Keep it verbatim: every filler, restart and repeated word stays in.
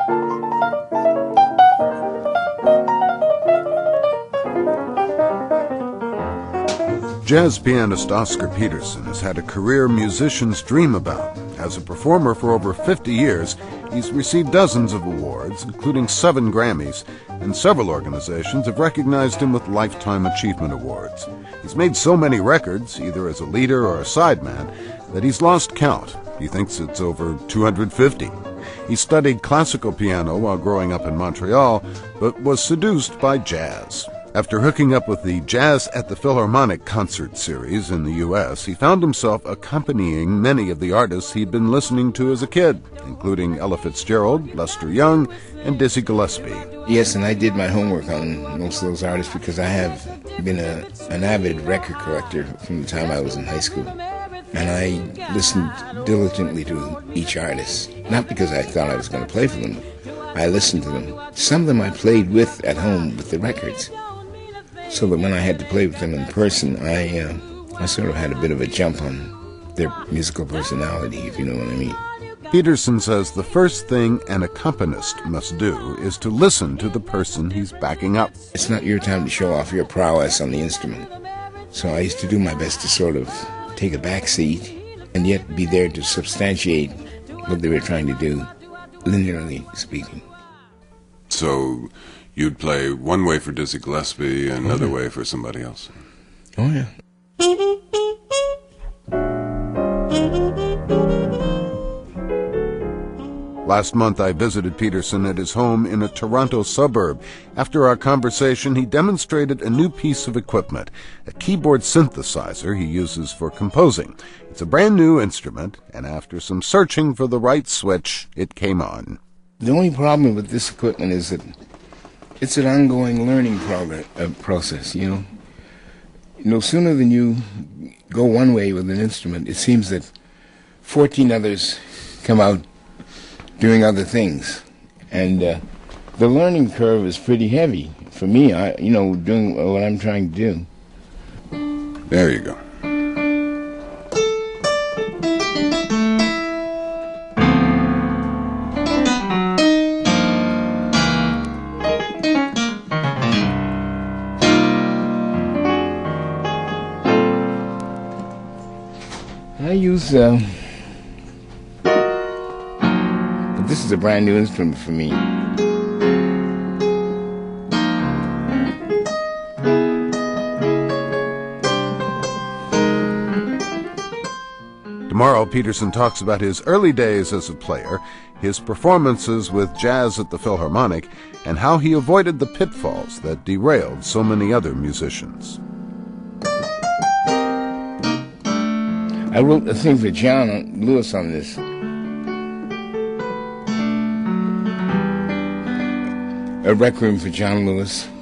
Jazz pianist Oscar Peterson has had a career musicians dream about. As a performer for over fifty years, he's received dozens of awards, including seven Grammys, and several organizations have recognized him with Lifetime Achievement Awards. He's made so many records, either as a leader or a sideman, that he's lost count. He thinks it's over two hundred fifty. He studied classical piano while growing up in Montreal, but was seduced by jazz. After hooking up with the Jazz at the Philharmonic concert series in the U S, he found himself accompanying many of the artists he'd been listening to as a kid, including Ella Fitzgerald, Lester Young, and Dizzy Gillespie. Yes, and I did my homework on most of those artists because I have been a, an avid record collector from the time I was in high school. And I listened diligently to each artist, not because I thought I was going to play for them. I listened to them. Some of them I played with at home with the records, so that when I had to play with them in person, I uh, I sort of had a bit of a jump on their musical personality, if you know what I mean. Peterson says the first thing an accompanist must do is to listen to the person he's backing up. It's not your time to show off your prowess on the instrument. So I used to do my best to sort of take a back seat and yet be there to substantiate what they were trying to do, linearly speaking. So you'd play one way for Dizzy Gillespie and another oh, yeah. way for somebody else. Oh, yeah. Last month, I visited Peterson at his home in a Toronto suburb. After our conversation, he demonstrated a new piece of equipment, a keyboard synthesizer he uses for composing. It's a brand new instrument, and after some searching for the right switch, it came on. The only problem with this equipment is that it's an ongoing learning progress, uh, process, you know. No sooner than you go one way with an instrument, it seems that fourteen others come out doing other things. And uh, the learning curve is pretty heavy for me, I, you know, doing what I'm trying to do. There you go. I use, uh, this is a brand new instrument for me. Tomorrow, Peterson talks about his early days as a player, his performances with Jazz at the Philharmonic, and how he avoided the pitfalls that derailed so many other musicians. I wrote a thing for John Lewis on this. A requiem for John Lewis.